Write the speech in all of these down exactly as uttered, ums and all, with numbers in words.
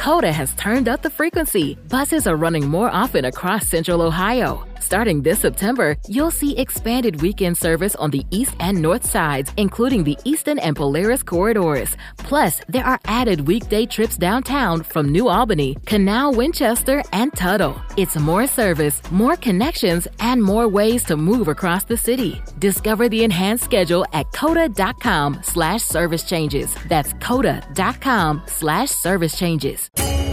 Coda has turned up the frequency. Buses are running more often across Central Ohio. Starting this September, you'll see expanded weekend service on the east and north sides, including the Eastern and Polaris corridors. Plus, there are added weekday trips downtown from New Albany, Canal, Winchester, and Tuttle. It's more service, more connections, and more ways to move across the city. Discover the enhanced schedule at coda.com slash service changes. That's coda.com slash service changes.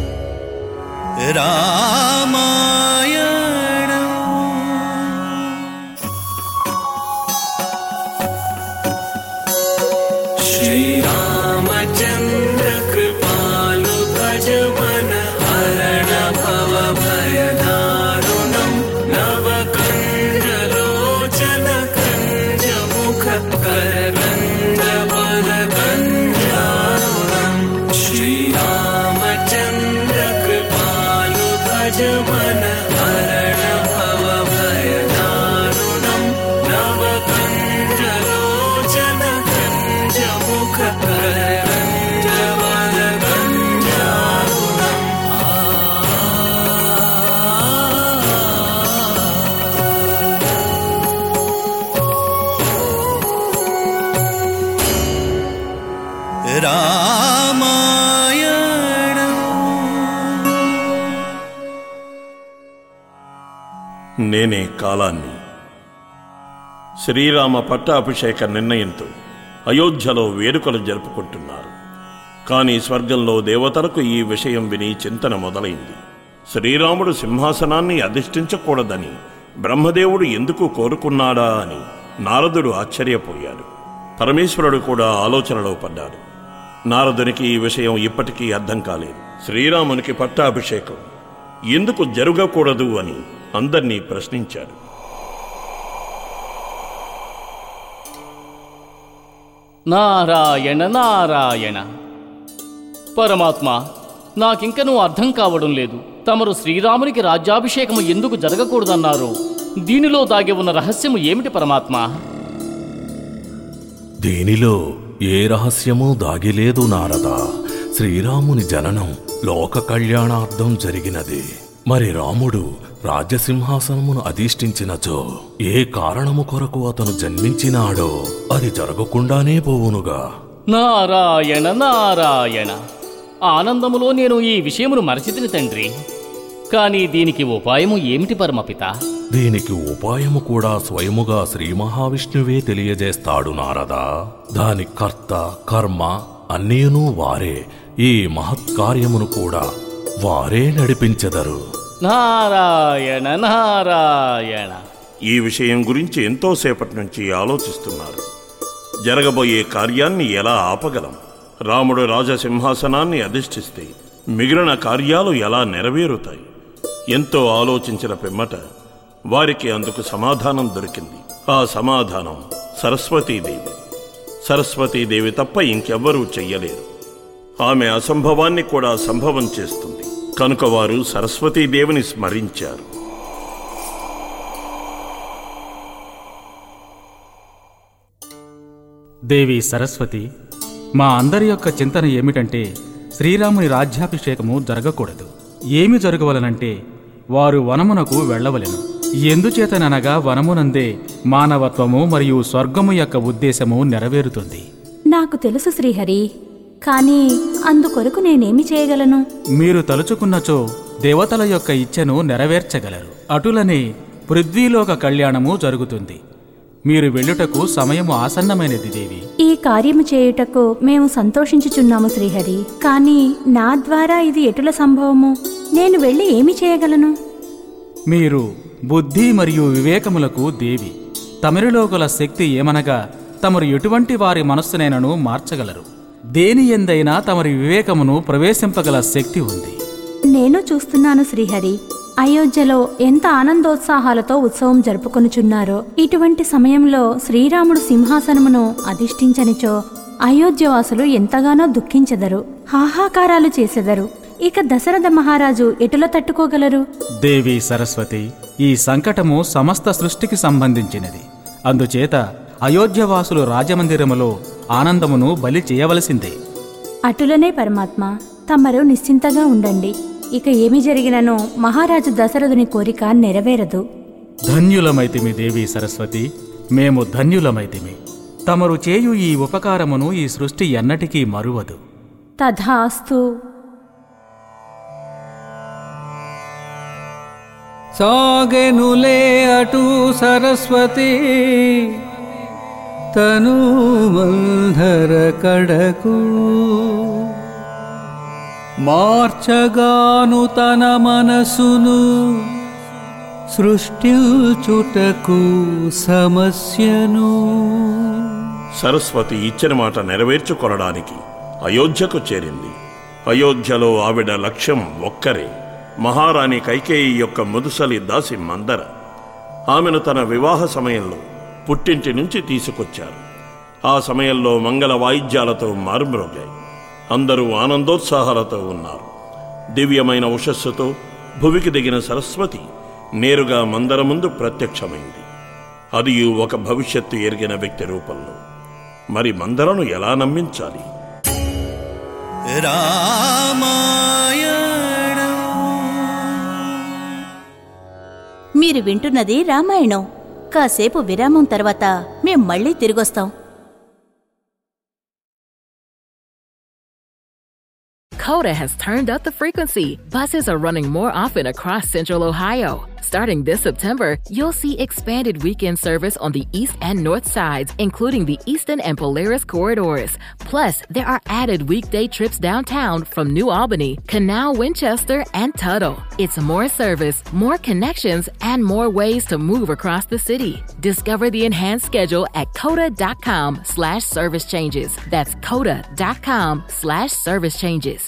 Shri Ramachandra Kripalu Bhajavana Harana Bhava Bhayadarunam Navakanja Lochana Kanja Mukha Karanda Balaganjarunam Shri Ramachandra Kripalu Bhajavana Harana Bhava Bhayadarunam Navakanja Lochana నేనే కాలాన్ని. శ్రీరామ పట్టాభిషేక నిర్ణయంతో అయోధ్యలో వేడుకలు జరుపుకుంటున్నారు. కానీ స్వర్గంలో దేవతలకు ఈ విషయం విని చింతన మొదలైంది. శ్రీరాముడు సింహాసనాన్ని అధిష్ఠించకూడదని బ్రహ్మదేవుడు ఎందుకు కోరుకున్నాడా అని నారదుడు ఆశ్చర్యపోయాడు. పరమేశ్వరుడు కూడా ఆలోచనలో పడ్డాడు. నారదునికి ఈ విషయం ఇప్పటికీ అర్థం కాలేదు. శ్రీరామునికి పట్టాభిషేకం ఎందుకు జరగకూడదు అని అందర్నీ ప్రశ్నించాడు. నారాయణ నారాయణ. పరమాత్మ, నాకింకనూ అర్థం కావడం లేదు. తమరు శ్రీరామునికి రాజ్యాభిషేకము ఎందుకు జరగకూడదన్నారు? దీనిలో దాగి ఉన్న రహస్యము ఏమిటి పరమాత్మ? దీనిలో ఏ రహస్యమూ దాగిలేదు నారద. శ్రీరాముని జననం లోక కళ్యాణార్థం జరిగినది. మరి రాముడు రాజ్యసింహాసనమును అధిష్ఠించినచో ఏ కారణము కొరకు అతను జన్మించినాడో అది జరగకుండానే పోవునుగా. నారాయణ నారాయణ. ఆనందములో నేను ఈ విషయమును మరచితిని తండ్రి. కానీ దీనికి ఉపాయము ఏమిటి పరమపిత? దీనికి ఉపాయము కూడా స్వయముగా శ్రీ మహావిష్ణువే తెలియజేస్తాడు నారదా. దాని కర్త కర్మ అన్నీనూ వారే. ఈ మహత్కార్యమును కూడా వారే నడిపించెదరు. నారాయణ నారాయణ. ఈ విషయం గురించి ఎంతోసేపటి నుంచి ఆలోచిస్తున్నారు. జరగబోయే కార్యాన్ని ఎలా ఆపగలం? రాముడు రాజసింహాసనాన్ని అధిష్ఠిస్తే మిగిలిన కార్యాలు ఎలా నెరవేరుతాయి? ఎంతో ఆలోచించిన పిమ్మట వారికి అందుకు సమాధానం దొరికింది. ఆ సమాధానం సరస్వతీదేవి. సరస్వతీదేవి తప్ప ఇంకెవ్వరూ చెయ్యలేరు. ఆమె అసంభవాన్ని కూడా సంభవం చేస్తుంది. కనుక వారు సరస్వతీదేవిని స్మరించారు. దేవి సరస్వతి, మా అందరి యొక్క చింతన ఏమిటంటే శ్రీరాముని రాజ్యాభిషేకము జరగకూడదు. ఏమి జరగవలనంటే వారు వనమునకు వెళ్ళవలెను. ఎందుచేతననగా వనమునందే మానవత్వము మరియు స్వర్గము యొక్క ఉద్దేశము నెరవేరుతుంది. నాకు తెలుసు శ్రీహరి, కానీ అందుకొరకు నేనేమి చేయగలను? మీరు తలుచుకున్నచో దేవతల యొక్క ఇచ్ఛను నెరవేర్చగలరు. అటులనే పృథ్వీలోక కళ్యాణము జరుగుతుంది. మీరు వెళ్ళుటకు సమయము ఆసన్నమైనది దేవి. ఈ కార్యము చేయుటకు మేము సంతోషించుచున్నాము శ్రీహరి. కానీ నా ద్వారా ఇది ఎటుల సంభవము? నేను వెళ్ళి ఏమి చేయగలను? మీరు బుద్ధి మరియు వివేకములకు దేవి. తమరిలో గల శక్తి ఏమనగా తమరు ఎటువంటి వారి మనస్సునైనను మార్చగలరు. దేని ఎందైనా తమరి వివేకమును ప్రవేశింపగల శక్తి ఉంది. నేను చూస్తున్నాను శ్రీహరి. అయోధ్యలో ఎంత ఆనందోత్సాహాలతో ఉత్సవం జరుపుకొనుచున్నారో. ఇటువంటి సమయంలో శ్రీరాముడు సింహాసనమును అధిష్ఠించనిచో అయోధ్యవాసులు ఎంతగానో దుఃఖించెదరు, హాహాకారాలు చేసెదరు. ఇక దశరథ మహారాజు ఎటుల తట్టుకోగలరు? దేవి సరస్వతి, ఈ సంకటము సమస్త సృష్టికి సంబంధించినది. అందుచేత అయోధ్యవాసులు రాజమందిరములో ఆనందమును బలి చేయవలసిందే. అటులనే పరమాత్మ. తమరు నిశ్చింతగా ఉండండి. ఇక ఏమి జరిగిననో మహారాజు దశరథుని కోరిక నెరవేరదు. ధన్యులమైతిమి దేవి సరస్వతి, మేము ధన్యులమైతిమి. తమరు చేయు ఈ ఉపకారమును ఈ సృష్టి ఎన్నటికీ మరువదు. తథాస్తు. సాగెనులే అటు సరస్వతి తను మంధర కడకు, మార్చగాను తన మనసును సృష్టించుటకు సమస్యను. సరస్వతి ఇచ్చిన మాట నెరవేర్చుకొనడానికి అయోధ్యకు చేరింది. అయోధ్యలో ఆవిడ లక్ష్యం ఒక్కరే, మహారాణి కైకేయి యొక్క ముదుసలి దాసి మందర. ఆమెను తన వివాహ సమయంలో పుట్టింటి నుంచి తీసుకొచ్చారు. ఆ సమయంలో మంగళ వాయిద్యాలతో మారుమ్రోగాయి. అందరూ ఆనందోత్సాహాలతో ఉన్నారు. దివ్యమైన ఉషస్సుతో భువికి దిగిన సరస్వతి నేరుగా మందర ముందు ప్రత్యక్షమైంది. అది ఒక భవిష్యత్తు ఎరిగిన వ్యక్తి రూపంలో. మరి మందరను ఎలా నమ్మించాలి? మీరు వింటున్నది రామాయణం. కాసేపు విరామం తర్వాత మేం మళ్ళీ తిరిగొస్తాం. Coda has turned up the frequency. Buses are running more often across Central Ohio. Starting this September, you'll see expanded weekend service on the east and north sides, including the Eastern and Polaris corridors. Plus, there are added weekday trips downtown from New Albany, Canal, Winchester, and Tuttle. It's more service, more connections, and more ways to move across the city. Discover the enhanced schedule at coda.com slash service changes. That's coda.com slash service changes.